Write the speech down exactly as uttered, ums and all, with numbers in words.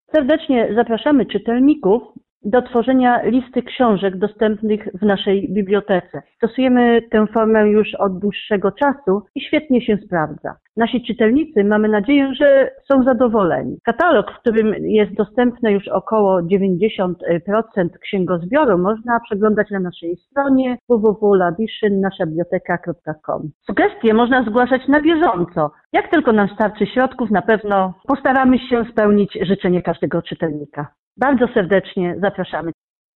Serdecznie zapraszamy czytelników do tworzenia listy książek dostępnych w naszej bibliotece. Stosujemy tę formę już od dłuższego czasu i świetnie się sprawdza. Nasi czytelnicy, mamy nadzieję, że są zadowoleni. Katalog, w którym jest dostępne już około dziewięćdziesiąt procent księgozbioru, można przeglądać na naszej stronie w w w kropka labiszyn nasza biblioteka kropka com. Sugestie można zgłaszać na bieżąco. Jak tylko nam starczy środków, na pewno postaramy się spełnić życzenie każdego czytelnika. Bardzo serdecznie zapraszamy.